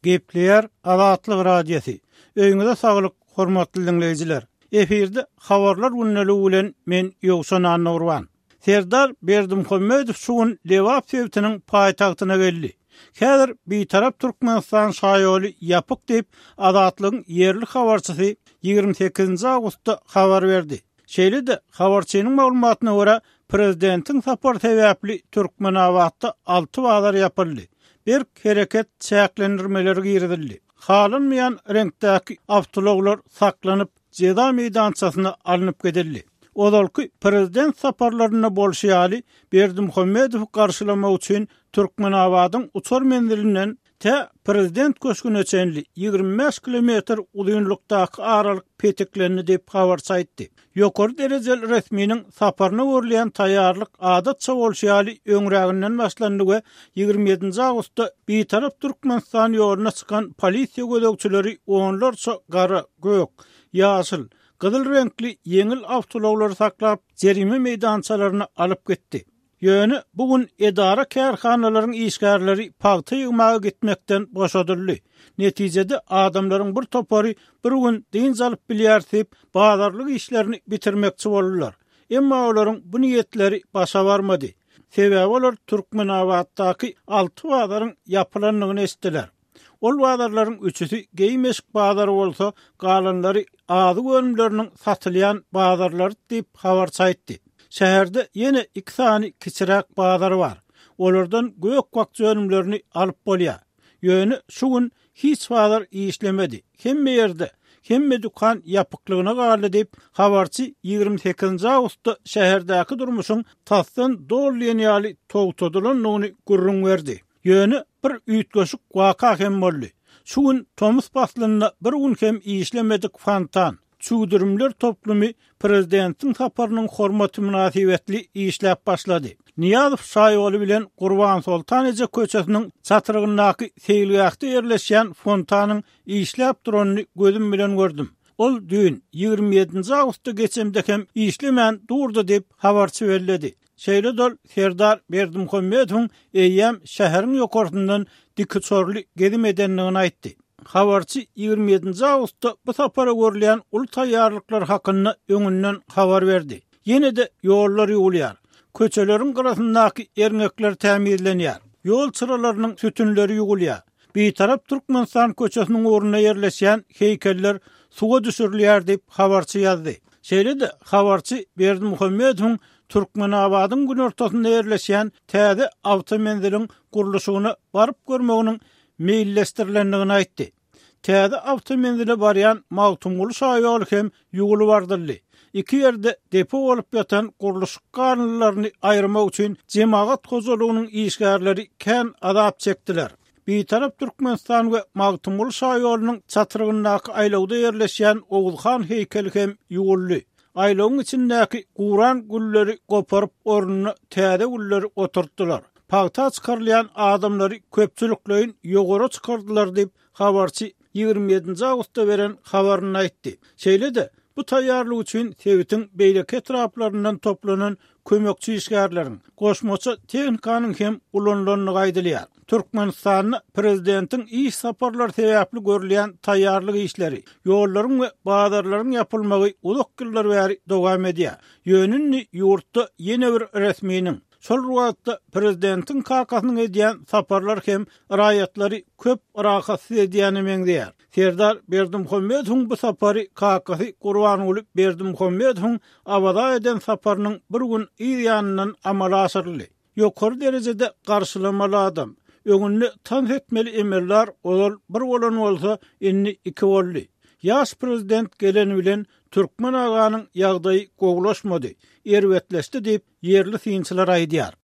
Gepleyer Azatlyk radiosu. Öýüňize saglyk, hormatly dinleýijiler. Eferde habarlar günnäli bilen men Ýogşan Annurwan. Serdar Berdimuhammedow şuň Lewap sewtiniň paýtagtyna geldi. Häzir bir-tarap Türkmenistan şaýaly ýapyk diýip Azatlygyň ýerli habarçysy 28 awgustda habar berdi. Şeýle-de habarçynyň maglumatyna görä prezidentiň sapar sebäpli Türkmenawatda 6 bazar ýapyldy. Bir hereket çäklendirmeleri girdildi. Halynmayan reňktäki awtologlar saklanyp Jeda meýdançasyna alınıp gedildi. Odalky prezident saparlaryna bolşýaly Berdimuhammedow garşylamak üçin Türkmenawadyň uçar mendilinden te prezident köşküne çenli 25 kilometr uzunlukdaky aralyk peteklerini diýip habar saýtdy. Ýokary derejeli resminiň saparyna görülen taýýarlyk adatça bolşýaly öňräginden başlandy we 27 awgustda bir-tarap Türkmenistan ýoluna çykan polisiýa gödekçileri onlarça gara, gök, ýaşyl, gyzyl reňkli yeňil awtologlar saklap jerime meýdançalaryna alyp getdi. Ýöne bugün edara kärhanalaryň işgärleri pagty ýygmaga gitmekden boşadyldy. Netijede adamlaryň bir topary bir gün diňiz alyp bilýärtip bazarlyk işlerini bitirmekçi boldular. Emma olaryň bu niýetleri başa barmady. Sebäbi olar Türkmenawatdaky 6 bazaryň ýapylanlygyny esdiler. Ol bazarlaryň üçüsi Geymeşik bazary bolsa, galanlary azy bölümleriniň satylýan bazarlary diýip habar saýtdy. Şäherde ýene 2 sany kiçirak bazar bar. Olardan gök wagt bölümlerini alyp bolýar. Ýöne şu gün hiç bazar işlemedi. Hemme ýerde, hemme dukan ýapyklygyna galy diýip habarçy 28 awgustda şäherdäki durmuşyň tasdan dolýan ýaly togtadylynyny gurrun berdi. Ýöne bir üýtgeşik waka hem boldy. Şu gün Tomus baslynyna bir gün hem işlemedik fantan. Çuwdurumlar toplumy prezidentiň saparynyň hormaty münasibetli işläp başlady. Niýazow şaýaly bilen Gurban Sultan Eje köçesiniň çatyrygyndaky seýilgäkde ýerleşýän fontanyň işläp duranyny gözüm bilen gördüm. Ol dün 27 awgustda geçemde hem işlemän durdy diýip habarçy berdi. Şeýle-dol Serdar Berdimuhammedow eýýäm şäheriň ýokartyndan dikçorly gezim edenligini aýtdy. Habarçy 27 awgustda bu sapara görülen ul taýýarlyklar hakyna öňünden habar berdi. Ýene de ýollar ýugulýar. Köçeleriň garasyndaky erňekler tämirlenýär. Ýol çyralarynyň sütünleri ýugulýar. Bir-tarap Türkmenistan köçesiniň orunyna ýerleşýän heýkeller suga düşürilýär diýip habarçy ýazdy. Şeýle-de habarçy Berdimuhammedow Türkmenawadyň gün ortasynda ýerleşýän täze awtomendiliň gurulşygyna baryp görmeginiň meýilleşdirilendigini aýtdy. Täze awtomendile barýan Magtumguly şaýaly hem ýugulu bardyldy. İki ýerde depo bolup ýatan guruluş kanunlaryny aýyrmak üçin jemaat kozulugynyň işgärleri kän azap çekdiler. Bir-tarap Türkmenistan we Magtumguly şaýalynyň çatyrygyndaky aýlawda ýerleşýän Oguzhan heýkeli hem ýuguldy. Aýlawyň içindäki Guran gülleri goparyp orunyna täze gülleri oturtdylar. Pagta çykarylýan adamlary köpçülikleýin ýogara çykardylar diýip habarçy 27 awgustda beren habaryny aýtdy. Şeýle-de bu taýýarlyk üçin Sewitiň beýleki etraplaryndan toplanan kömekçi işgärleriň, goşmaça tehnikanyň hem ulanlanyny gaýdylýar. Türkmenistanyň prezidentiň iş saparlary sebäpli görülen taýýarlyk işleri, ýollaryň we bazarlaryň ýapylmagy uzak ýyllar bäri dowam edýär. Ýönünni ýurtda ýene bir resminiň şol wagtda prezidentiň kakasynyň edýän saparlar hem raýatlary köp rahatsy edýäni meňdeýär. Serdar Berdimuhammedow bu sapary kakasy Gurbanuly Berdimuhammedow awada eden saparynyň bir gün ýanyndan amala asyrly. Ýokary derejede garşylamaly adam. Öňünde tan etmeli emeller ol bir bolan bolsa inni 2 boldy. Ýaş prezident gelen bilen Türkmen aganyň ýagdaýy gowlaşmady, erwetleşdi diýip ýerli synçylar aýdýar.